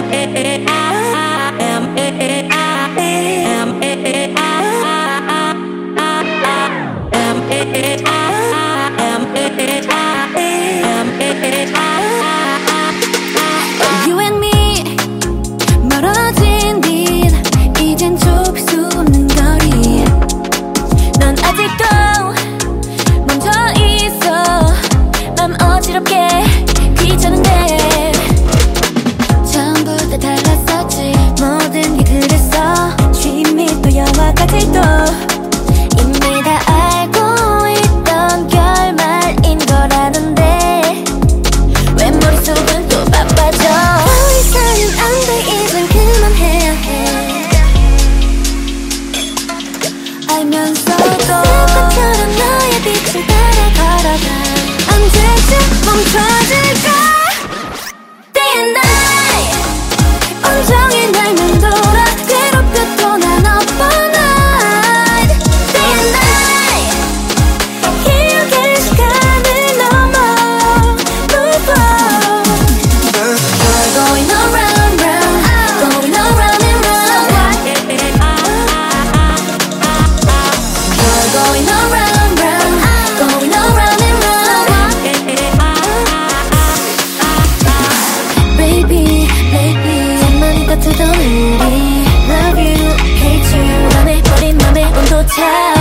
You and me 멀어진 빛 이젠 좁힐 수 없는 거리 넌 아직도 멈춰 있어 맘 어지럽게 귀찮은데 처음부터 달랐었지 모든 게 그랬어 취미 또 영화까지도 이미 다 알고 있던 결말인 거라는데 왜 머릿속은 또 바빠져 더 이상은 안 돼 이젠 그만해야 해 알면서도 새 것처럼 너의 빛을 따라 걸어가 언제쯤 멈춰질까 Day and night 온종일 날 맴돌아 괴롭혀도 난 up all night Day and night 기억의 시간을 넘어 Move on You're going around, round Going around and round You're going around, round Going around and round Baby, lately 잠만 같았던 우리 Love you, hate you 변해버린 맘의 온도차